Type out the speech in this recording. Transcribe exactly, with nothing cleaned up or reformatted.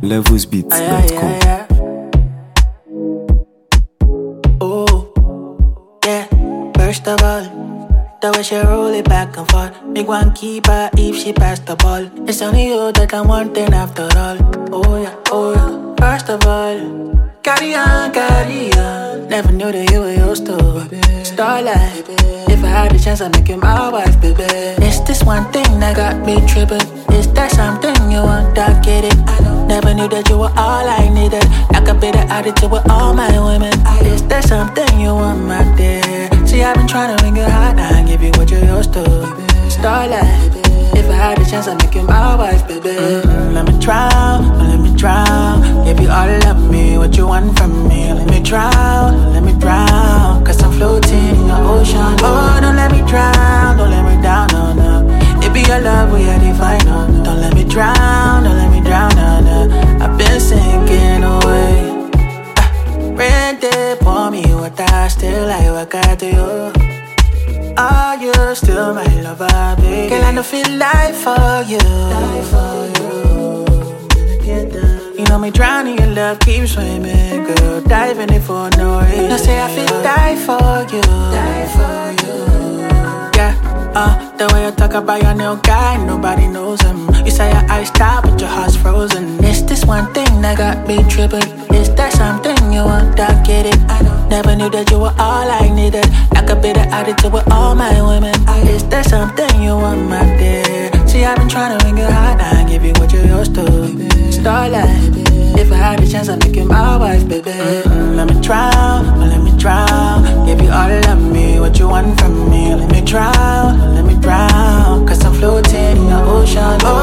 levels beats dot com. Oh, yeah. First of all, the way she roll it back and forth, make one keep her if she pass the ball. It's only you that I'm wanting after all. Oh yeah, oh yeah. First of all, carry on, carry on. Never knew that you were used to Starlight. If I had a chance, I'd make you my wife, baby. It's this one thing that got me tripping. Is there something you want, I get it. I know. Never knew that you were all I needed. Like a bit of attitude with all my women. Is there something you want, my dear? See, I've been trying to ring your heart and give you what you're used to. Starlight. If I had a chance, I'd make you my wife, baby. Mm-hmm. Let me drown, let me drown. Give you all of me, what you want from me. Let me drown, let me drown. Cause I'm floating in your ocean. Oh, don't let me drown, don't let me down, no, no. It be your love, we are divine, no. Don't let me drown, don't let me drown, no, no. I've been sinking away. uh, Rain day, pour me water, still I work out to you. Are you still my lover, baby? Girl, I don't feel life for you. Die for you. You know me drowning in love, keep swimming, girl. Diving in for no reason. No say I feel die for you. Die for you. Yeah, uh, the way you talk about your new guy, nobody knows him. You say your eyes stop, but your heart's frozen. It's this one thing that got me tripping. Is there something you want, I get it. I know. Never knew that you were all I needed. Like a bit of attitude with all my women. Is there something you want, my dear? See, I've been trying to ring your heart and give you what you're used to. Starlight. If I had a chance, I'd make you my wife, baby. Mm-hmm. Let me drown, let me drown. Give you all of me, what you want from me. Let me drown, let me drown. Cause I'm floating in your ocean. Oh,